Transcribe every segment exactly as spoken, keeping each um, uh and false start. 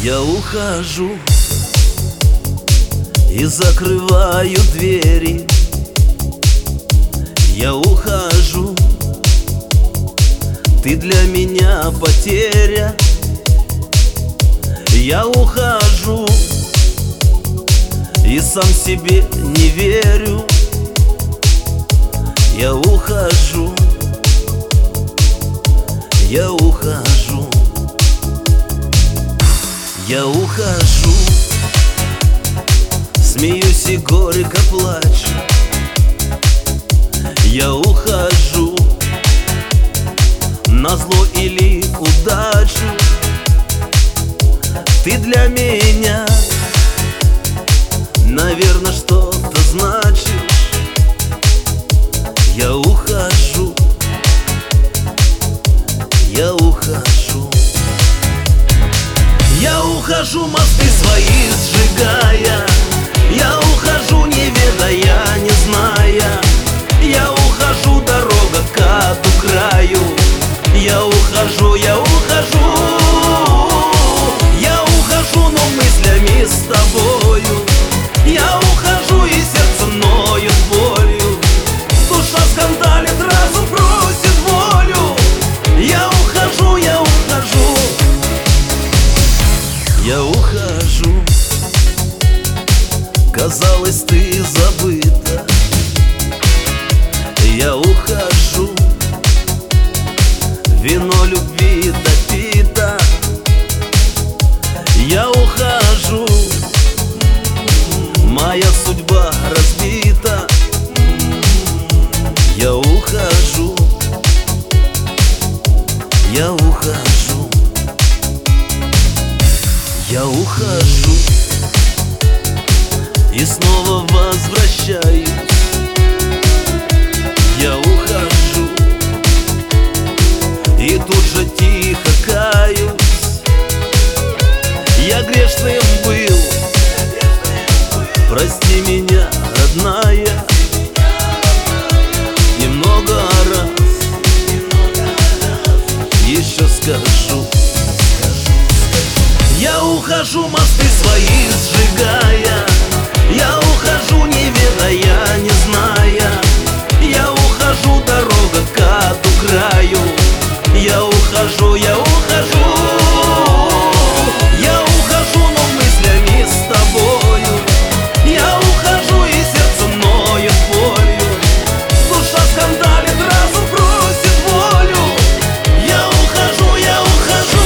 Я ухожу и закрываю двери. Я ухожу, ты для меня потеря. Я ухожу и сам себе не верю. Я ухожу, я ухожу, я ухожу, смеюсь и горько плачу. Я ухожу, назло или удачу. Ты для меня, наверное, что-то значишь. Я ухожу, я ухожу, я ухожу, мосты свои сжигая. Я ухожу, не ведая, не зная. Я ухожу, дорога к аду краю. Я ухожу, я ухожу, я ухожу, но мыслями с тобою. Я ухожу, и сердце ноет болью. Душа скандалит, разум просит волю. Я ухожу, я ухожу, я ухожу. Казалось, ты забыта. Я ухожу, вино любви допито. Я ухожу, моя судьба разбита. Я ухожу, я ухожу, я ухожу и снова возвращаюсь. Я ухожу и тут же тихо каюсь. Я грешным был, прости меня, родная. Немного раз еще скажу. Я ухожу, мосты свои сжигая. Я ухожу, не ведая, не зная. Я ухожу, дорога к аду краю. Я ухожу, я ухожу, я ухожу, но мыслями с тобою. Я ухожу, и сердце ноет болью. Душа скандалит, разум просит волю. Я ухожу, я ухожу.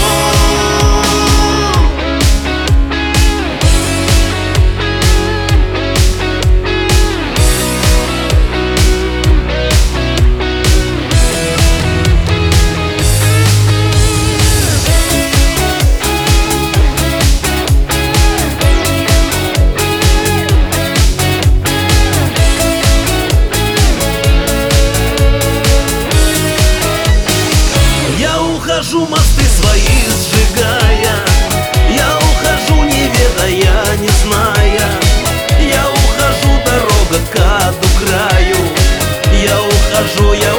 Ухожу, мосты свои сжигая. Я ухожу, не ведая, не зная. Я ухожу, дорога к аду краю. Я ухожу, я